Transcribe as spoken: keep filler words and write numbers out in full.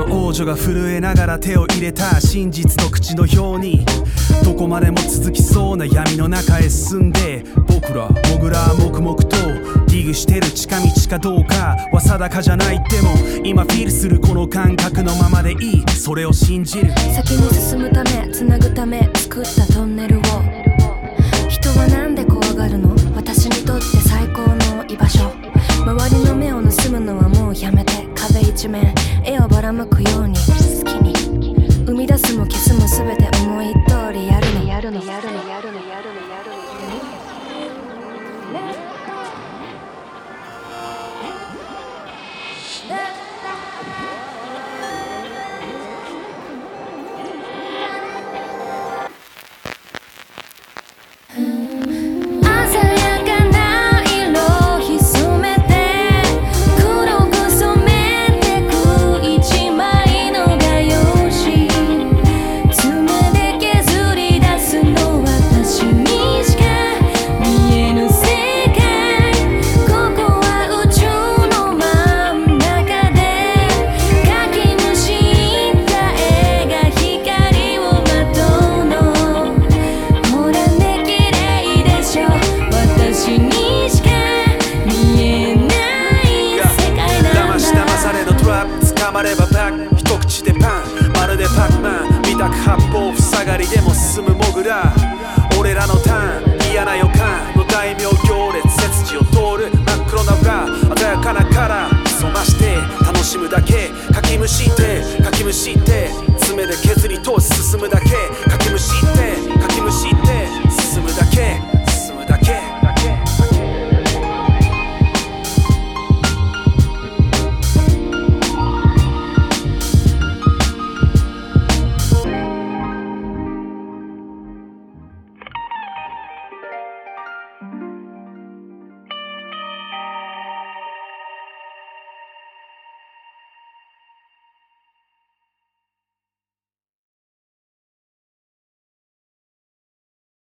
王女が震えながら手を入れた真実の口のように、どこまでも続きそうな闇の中へ進んで、僕ら僕ら黙々とディグしてる近道かどうかは定かじゃない。でも今フィールするこの感覚のままでいい、それを信じる。 先に進むためつなぐため作ったトンネルを、人はなんで怖がるの？私にとって最高の居場所。周りの目を盗むのはもうやめて、壁一面絵をばらまくように好きに生み出すも消すも全て思い通りやるのやるのやるのやるのやるのやるのやるの。 まればパック一口でパン、まるでパックマン。見たく八方塞がりでも進むモグラ、俺らのターン嫌な予感の大名行列、背筋を通る真っ黒な裏、鮮やかなカラー染まして楽しむだけ、かきむしってかきむしって爪で削り通し進むだけ。